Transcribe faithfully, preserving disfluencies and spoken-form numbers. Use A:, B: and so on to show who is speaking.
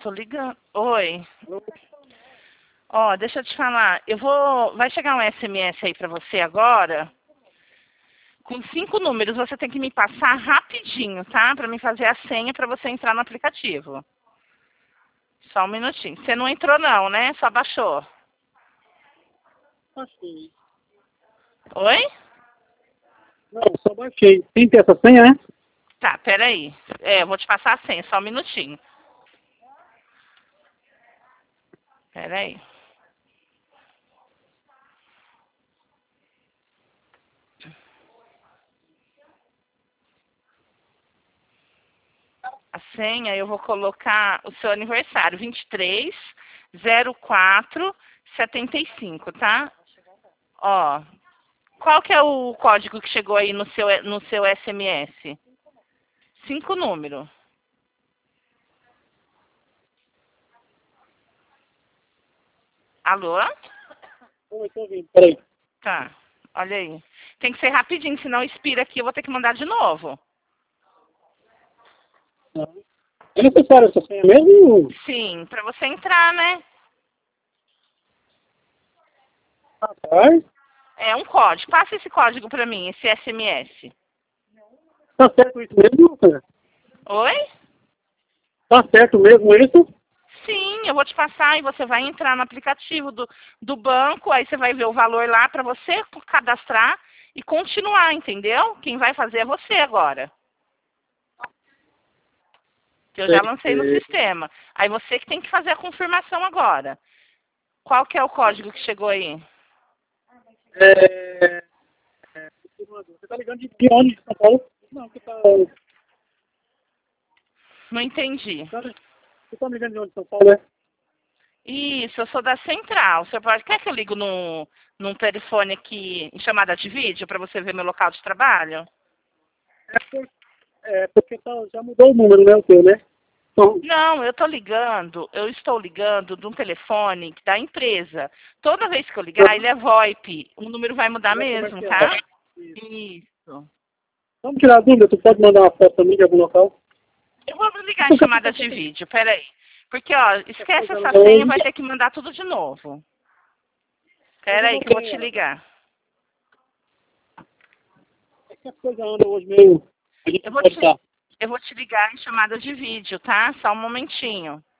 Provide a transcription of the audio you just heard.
A: Tô ligando. Oi. Ó, deixa eu te falar. Eu vou... Vai chegar um S M S aí pra você agora. Com cinco números. Você tem que me passar rapidinho, tá? Pra mim fazer a senha pra você entrar no aplicativo. Só um minutinho. Você não entrou não, né? Só baixou.
B: Baixei.
A: Oi?
B: Não, só baixei. Tem que ter essa senha, né?
A: Tá, peraí. É, eu vou te passar a senha. Só um minutinho. Peraí. A senha, eu vou colocar o seu aniversário, vinte e três, zero quatro, setenta e cinco, tá? Ó, qual que é o código que chegou aí no seu, no seu S M S? Cinco números. Alô?
B: Oi, tô ouvindo. Peraí.
A: Tá, olha aí. Tem que ser rapidinho, senão expira aqui, eu vou ter que mandar de novo.
B: É necessário essa senha mesmo?
A: Sim, pra você entrar, né?
B: Rapaz,
A: É um código. Passa esse código pra mim, esse S M S.
B: tá certo isso mesmo, cara?
A: Oi?
B: Tá certo mesmo isso?
A: Sim, eu vou te passar e você vai entrar no aplicativo do, do banco, aí você vai ver o valor lá para você cadastrar e continuar, entendeu? Quem vai fazer é você agora. Que eu já lancei no sistema. Aí você que tem que fazer a confirmação agora. Qual que é o código que chegou aí?
B: É... é, Você tá ligando de de onde? De São Paulo? Não, você tá...
A: Não entendi.
B: Você tá me ligando de onde? De São Paulo, é?
A: Isso, eu sou da central. Você pode... Quer que eu ligo num, num telefone aqui em chamada de vídeo para você ver meu local de trabalho?
B: É, por... é porque tá... já mudou o número, né, o teu, né? Então,
A: Não, eu estou ligando, eu estou ligando de um telefone da empresa. Toda vez que eu ligar, ele é VoIP. O número vai mudar
B: é
A: mesmo,
B: comercial.
A: tá?
B: Isso.
A: Isso.
B: Vamos tirar a dúvida, tu pode mandar uma foto pra mim de algum local?
A: Eu vou ligar em chamada de vídeo, peraí. Porque, ó, esquece essa senha, vai ter que mandar tudo de novo. Peraí que eu vou te ligar.
B: É que a coisa anda hoje meio... A gente
A: Eu
B: não
A: vou
B: pode
A: te,
B: estar.
A: eu vou te ligar em chamada de vídeo, tá? Só um momentinho.